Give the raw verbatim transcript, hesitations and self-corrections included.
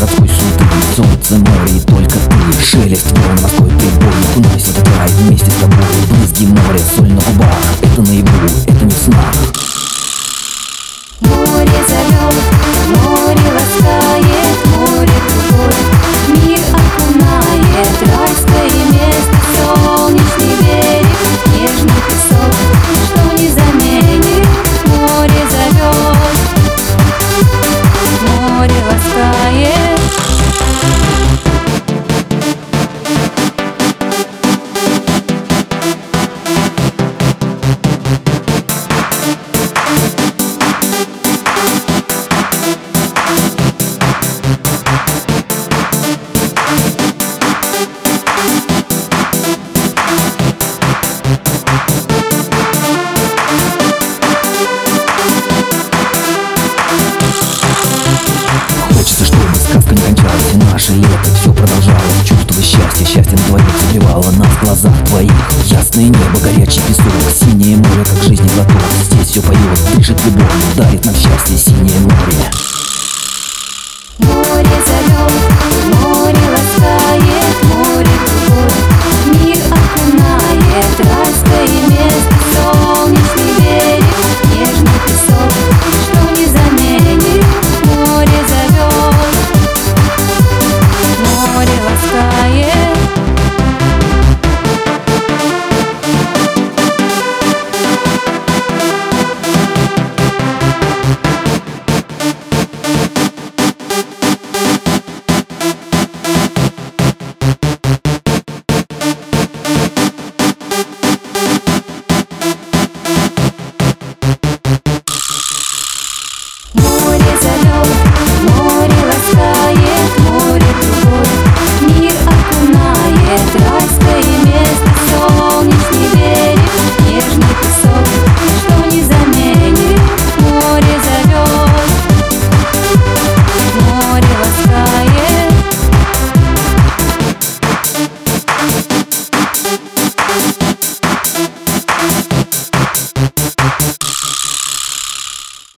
городской суеты, солнце, море и только ты. Шелест волн, морской прибой, окунайся в край вместе с тобой. Брызги моря, соль на губах, это наяву, это не в снах. Море зовет, море ласкает, море другой мир окунает. Райское место, солнечный берег, нежный песок, что не заменит. Море зовет, море ласкает. Хочется, чтобы сказка не кончалась, и наше лето все продолжалось. Чувство счастья, счастье на твоих согревало нас в глазах твоих. Ясное небо, горячий песок, синее море, как жизнь глоток. Здесь все поет, дышит любовь, дарит нам счастье синее море.